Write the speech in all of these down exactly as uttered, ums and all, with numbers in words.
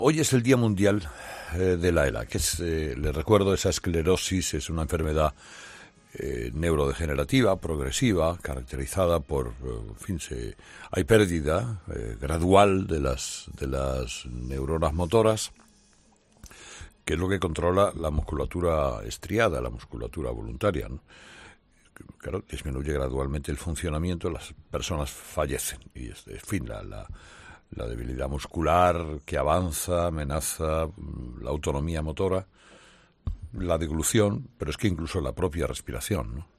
Hoy es el Día Mundial eh, de la ELA, que es, eh, les recuerdo, esa esclerosis es una enfermedad eh, neurodegenerativa, progresiva, caracterizada por, eh, en fin, se, hay pérdida eh, gradual de las, de las neuronas motoras, que es lo que controla la musculatura estriada, la musculatura voluntaria, ¿no? Claro, disminuye gradualmente el funcionamiento, las personas fallecen y, en fin, la... la la debilidad muscular que avanza, amenaza la autonomía motora, la deglución, pero es que incluso la propia respiración, ¿no?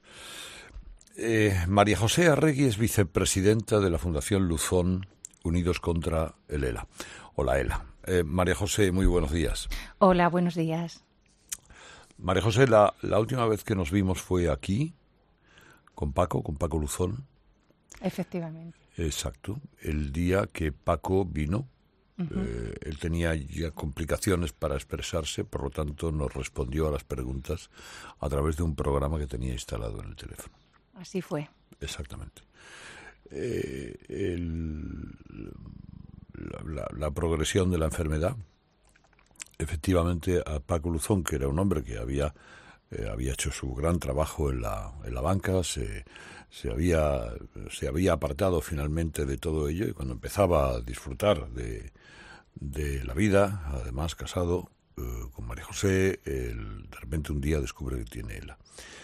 Eh, María José Arregui es vicepresidenta de la Fundación Luzón Unidos contra el ELA, o la ELA. Eh, María José, muy buenos días. Hola, buenos días. María José, la, la última vez que nos vimos fue aquí, con Paco, con Paco Luzón. Efectivamente. Exacto, el día que Paco vino, uh-huh. eh, él tenía ya complicaciones para expresarse, por lo tanto nos respondió a las preguntas a través de un programa que tenía instalado en el teléfono. Así fue. Exactamente. Eh, el, la, la, la progresión de la enfermedad, efectivamente a Paco Luzón, que era un hombre que había, eh, había hecho su gran trabajo en la, en la banca, se... Se había, se había apartado finalmente de todo ello y cuando empezaba a disfrutar de, de la vida, además casado eh, con María José, él, de repente un día descubre que tiene ELA.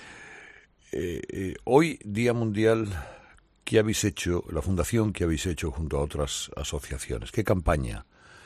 Eh, eh, hoy, Día Mundial, ¿qué habéis hecho, la fundación que habéis hecho junto a otras asociaciones? ¿Qué campaña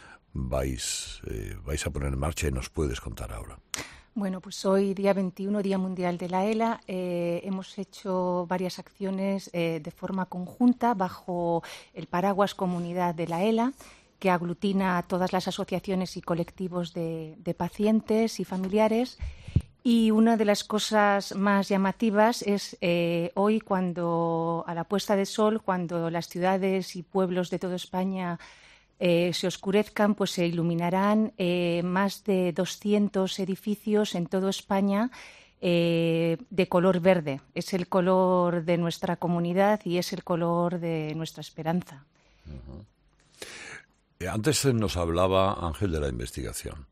vais, eh, vais a poner en marcha y nos puedes contar ahora? Bueno, pues hoy, día veintiuno, Día Mundial de la ELA, eh, hemos hecho varias acciones eh, de forma conjunta bajo el paraguas Comunidad de la ELA, que aglutina a todas las asociaciones y colectivos de, de pacientes y familiares. Y una de las cosas más llamativas es eh, hoy, cuando a la puesta de sol, cuando las ciudades y pueblos de toda España Eh, se oscurezcan, pues se iluminarán eh, más de doscientos edificios en toda España eh, de color verde. Es el color de nuestra comunidad y es el color de nuestra esperanza. Uh-huh. Eh, antes nos hablaba Ángel de la investigación.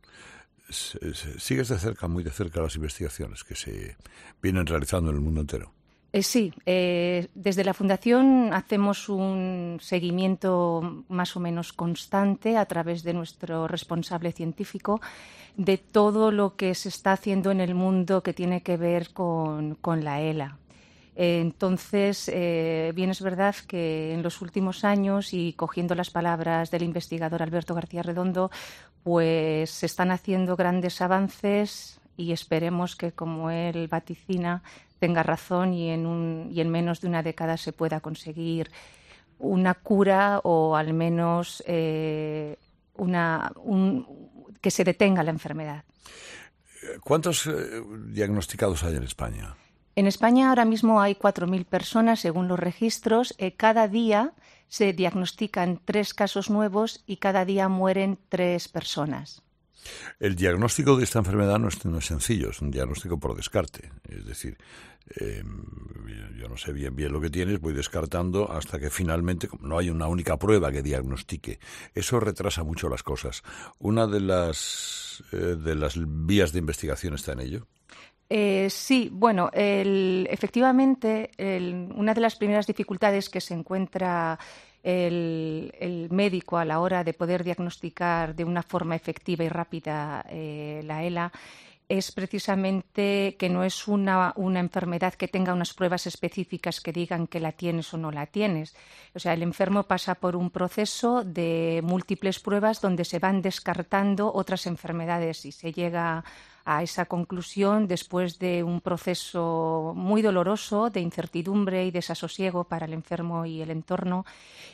¿Sigues de cerca, muy de cerca, las investigaciones que se vienen realizando en el mundo entero? Eh, sí, eh, desde la Fundación hacemos un seguimiento más o menos constante a través de nuestro responsable científico de todo lo que se está haciendo en el mundo que tiene que ver con, con la ELA. Eh, entonces, eh, bien es verdad que en los últimos años, y cogiendo las palabras del investigador Alberto García Redondo, pues se están haciendo grandes avances y esperemos que, como él vaticina, tenga razón y en, un, y en menos de una década se pueda conseguir una cura o al menos eh, una, un, que se detenga la enfermedad. ¿Cuántos eh, diagnosticados hay en España? En España ahora mismo hay cuatro mil personas, según los registros. Eh, cada día se diagnostican tres casos nuevos y cada día mueren tres personas. El diagnóstico de esta enfermedad no es, no es sencillo, es un diagnóstico por descarte. Es decir, eh, yo no sé bien bien lo que tienes, voy descartando hasta que finalmente no hay una única prueba que diagnostique. Eso retrasa mucho las cosas. ¿Una de las, eh, de las vías de investigación está en ello? Eh, sí, bueno, el, efectivamente, el, una de las primeras dificultades que se encuentra el, el médico a la hora de poder diagnosticar de una forma efectiva y rápida eh, la ELA es precisamente que no es una, una enfermedad que tenga unas pruebas específicas que digan que la tienes o no la tienes. O sea, el enfermo pasa por un proceso de múltiples pruebas donde se van descartando otras enfermedades y se llega a esa conclusión después de un proceso muy doloroso de incertidumbre y desasosiego para el enfermo y el entorno.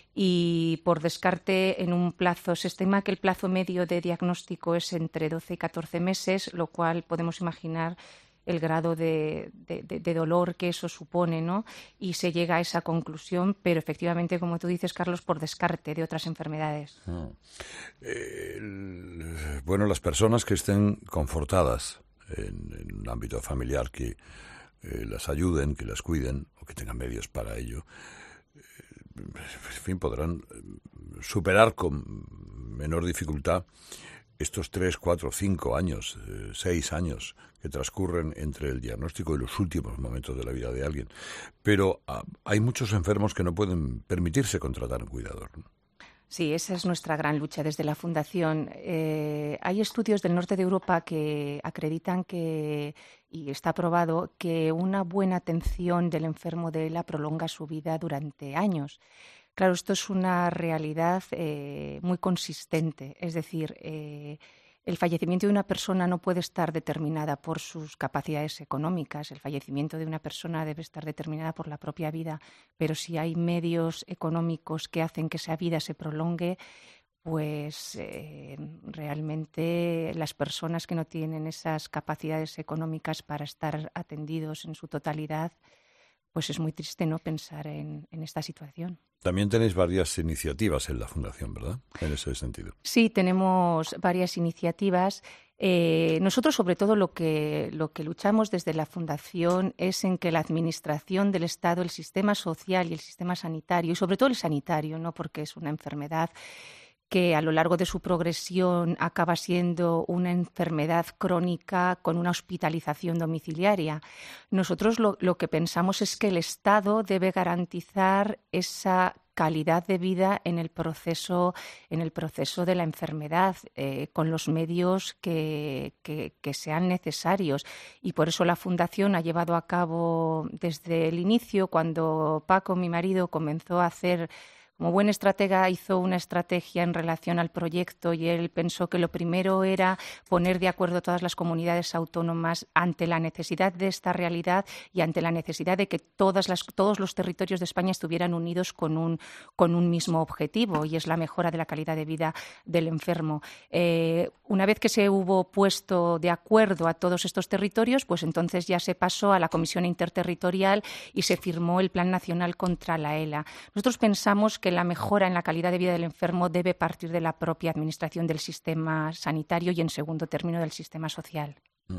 Y por descarte, en un plazo, se estima que el plazo medio de diagnóstico es entre doce y catorce meses, lo cual podemos imaginar el grado de, de, de, de dolor que eso supone, ¿no? Y se llega a esa conclusión, pero efectivamente, como tú dices, Carlos, por descarte de otras enfermedades. Ah. Eh, bueno, las personas que estén confortadas en, en un ámbito familiar, que eh, las ayuden, que las cuiden, o que tengan medios para ello, eh, en fin, podrán superar con menor dificultad estos tres, cuatro, cinco años, eh, seis años que transcurren entre el diagnóstico y los últimos momentos de la vida de alguien. Pero ah, hay muchos enfermos que no pueden permitirse contratar un cuidador, ¿no? Sí, esa es nuestra gran lucha desde la Fundación. Eh, hay estudios del norte de Europa que acreditan que, y está probado, que una buena atención del enfermo de ELA prolonga su vida durante años. Claro, esto es una realidad eh, muy consistente, es decir, eh, el fallecimiento de una persona no puede estar determinada por sus capacidades económicas, el fallecimiento de una persona debe estar determinada por la propia vida, pero si hay medios económicos que hacen que esa vida se prolongue, pues eh, realmente las personas que no tienen esas capacidades económicas para estar atendidos en su totalidad, pues es muy triste no pensar en, en esta situación. También tenéis varias iniciativas en la Fundación, ¿verdad? En ese sentido. Sí, tenemos varias iniciativas. Eh, nosotros, sobre todo, lo que, lo que luchamos desde la Fundación es en que la administración del Estado, el sistema social y el sistema sanitario, y sobre todo el sanitario, ¿no? Porque es una enfermedad que a lo largo de su progresión acaba siendo una enfermedad crónica con una hospitalización domiciliaria. Nosotros lo, lo que pensamos es que el Estado debe garantizar esa calidad de vida en el proceso, en el proceso de la enfermedad, eh, con los medios que, que, que sean necesarios. Y por eso la Fundación ha llevado a cabo desde el inicio, cuando Paco, mi marido, comenzó a hacer... Como buen estratega hizo una estrategia en relación al proyecto y él pensó que lo primero era poner de acuerdo todas las comunidades autónomas ante la necesidad de esta realidad y ante la necesidad de que todas las, todos los territorios de España estuvieran unidos con un, con un mismo objetivo, y es la mejora de la calidad de vida del enfermo. Eh, una vez que se hubo puesto de acuerdo a todos estos territorios, pues entonces ya se pasó a la Comisión Interterritorial y se firmó el Plan Nacional contra la ELA. Nosotros pensamos que que la mejora en la calidad de vida del enfermo debe partir de la propia administración del sistema sanitario y, en segundo término, del sistema social.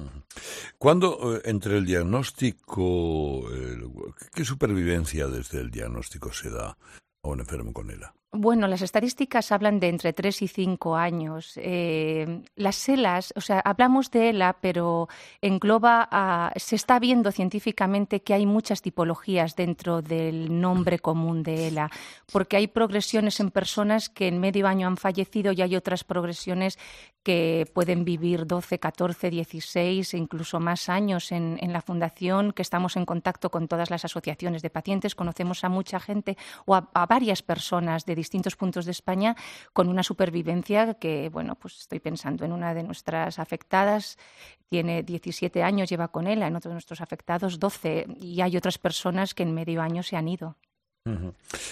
¿Cuándo eh, entre el diagnóstico, eh, qué supervivencia desde el diagnóstico se da a un enfermo con ELA? Bueno, las estadísticas hablan de entre tres y cinco años. Eh, las ELAs, o sea, hablamos de ELA, pero engloba, a, se está viendo científicamente que hay muchas tipologías dentro del nombre común de ELA, porque hay progresiones en personas que en medio año han fallecido y hay otras progresiones que pueden vivir doce, catorce, dieciséis e incluso más años. En, en la Fundación, que estamos en contacto con todas las asociaciones de pacientes, conocemos a mucha gente o a, a varias personas de distintos puntos de España con una supervivencia que, bueno, pues estoy pensando en una de nuestras afectadas, tiene diecisiete años, lleva con ELA, en otro de nuestros afectados doce, y hay otras personas que en medio año se han ido. Uh-huh.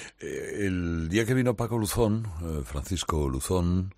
El día que vino Paco Luzón, eh, Francisco Luzón,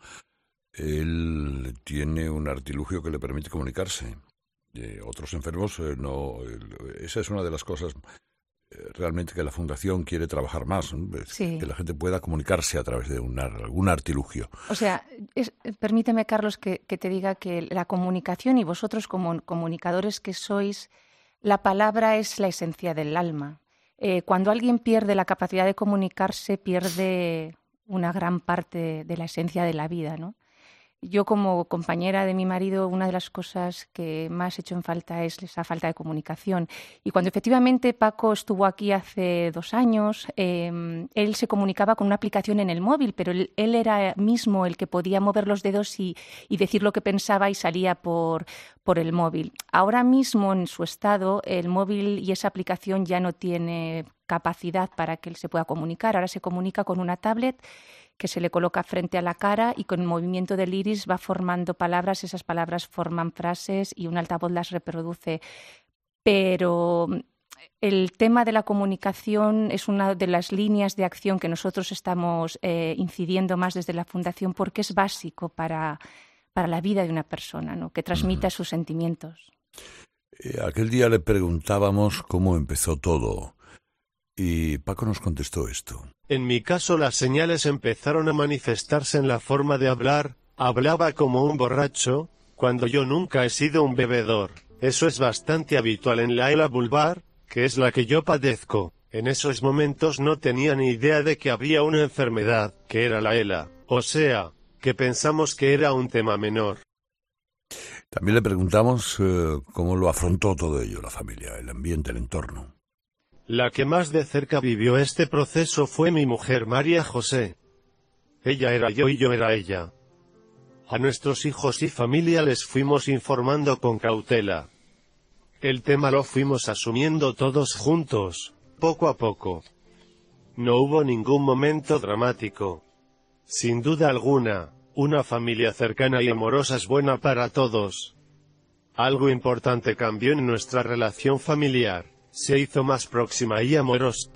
él tiene un artilugio que le permite comunicarse. Eh, otros enfermos, eh, no. Eh, esa es una de las cosas realmente que la Fundación quiere trabajar más, ¿no? Sí. Que la gente pueda comunicarse a través de un, algún artilugio. O sea, es, permíteme, Carlos, que, que te diga que la comunicación, y vosotros como comunicadores que sois, la palabra es la esencia del alma. Eh, cuando alguien pierde la capacidad de comunicarse, pierde una gran parte de la esencia de la vida, ¿no? Yo, como compañera de mi marido, una de las cosas que más he hecho en falta es esa falta de comunicación. Y cuando efectivamente Paco estuvo aquí hace dos años, eh, él se comunicaba con una aplicación en el móvil, pero él, él era mismo el que podía mover los dedos y, y decir lo que pensaba, y salía por, por el móvil. Ahora mismo, en su estado, el móvil y esa aplicación ya no tiene capacidad para que él se pueda comunicar. Ahora se comunica con una tablet que se le coloca frente a la cara y con el movimiento del iris va formando palabras, esas palabras forman frases y un altavoz las reproduce. Pero el tema de la comunicación es una de las líneas de acción que nosotros estamos eh, incidiendo más desde la Fundación, porque es básico para, para la vida de una persona, ¿no? Que transmita uh-huh. sus sentimientos. Eh, aquel día le preguntábamos cómo empezó todo. Y Paco nos contestó esto. En mi caso las señales empezaron a manifestarse en la forma de hablar. Hablaba como un borracho, cuando yo nunca he sido un bebedor. Eso es bastante habitual en la ELA vulvar, que es la que yo padezco. En esos momentos no tenía ni idea de que había una enfermedad, que era la ELA. O sea, que pensamos que era un tema menor. También le preguntamos eh, cómo lo afrontó todo ello, la familia, el ambiente, el entorno. La que más de cerca vivió este proceso fue mi mujer María José. Ella era yo y yo era ella. A nuestros hijos y familia les fuimos informando con cautela. El tema lo fuimos asumiendo todos juntos, poco a poco. No hubo ningún momento dramático. Sin duda alguna, una familia cercana y amorosa es buena para todos. Algo importante cambió en nuestra relación familiar. Se hizo más próxima y amorosa.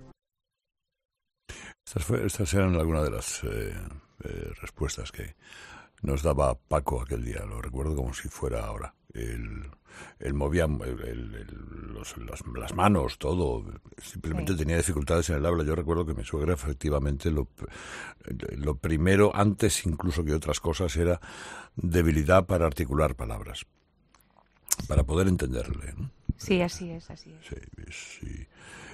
Estas, fue, estas eran algunas de las eh, eh, respuestas que nos daba Paco aquel día. Lo recuerdo como si fuera ahora. Él, él movía el, el, el, los, las, las manos, todo. Simplemente sí. Tenía dificultades en el habla. Yo recuerdo que mi suegra, efectivamente, lo, lo primero, antes incluso que otras cosas, era debilidad para articular palabras, para poder entenderle, ¿no? Sí, así es, así es. Sí, sí.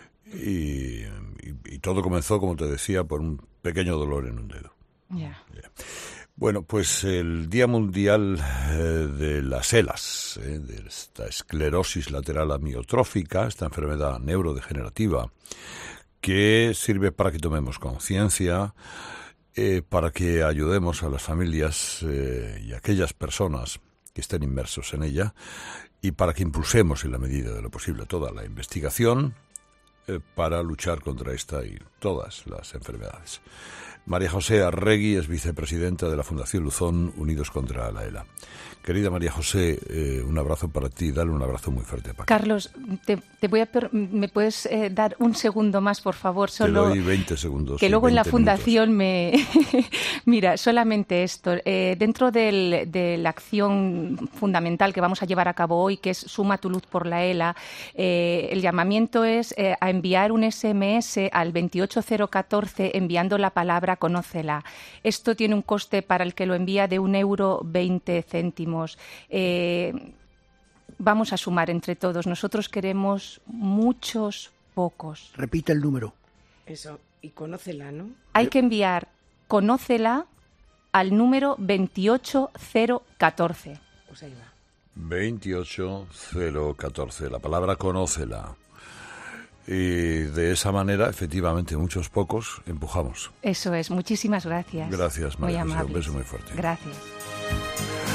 Y, y, y todo comenzó, como te decía, por un pequeño dolor en un dedo. Yeah. Yeah. Bueno, pues el Día Mundial eh, de las ELAs, eh, de esta esclerosis lateral amiotrófica, esta enfermedad neurodegenerativa, que sirve para que tomemos conciencia, eh, para que ayudemos a las familias eh, y a aquellas personas que estén inmersos en ella, y para que impulsemos en la medida de lo posible toda la investigación eh, para luchar contra esta y todas las enfermedades. María José Arregui es vicepresidenta de la Fundación Luzón Unidos contra la ELA. Querida María José, eh, un abrazo para ti, dale un abrazo muy fuerte a Paco. Carlos, te, te voy a per- ¿me puedes eh, dar un segundo más, por favor? Solo te doy veinte segundos. Que luego en la fundación minutos. me... Mira, solamente esto. Eh, dentro del, de la acción fundamental que vamos a llevar a cabo hoy, que es Suma tu luz por la ELA, eh, el llamamiento es eh, a enviar un ese eme ese al veintiocho cero catorce enviando la palabra Conócela. Esto tiene un coste para el que lo envía de un euro veinte céntimos. Eh, vamos a sumar entre todos. Nosotros queremos muchos pocos. Repita el número. Eso, y Conócela, ¿no? Hay que enviar Conócela al número veintiocho cero catorce. Pues ahí va. veintiocho cero catorce, la palabra Conócela. Y de esa manera, efectivamente, muchos pocos empujamos. Eso es. Muchísimas gracias. Gracias, María José. Un amables. beso muy fuerte. Gracias.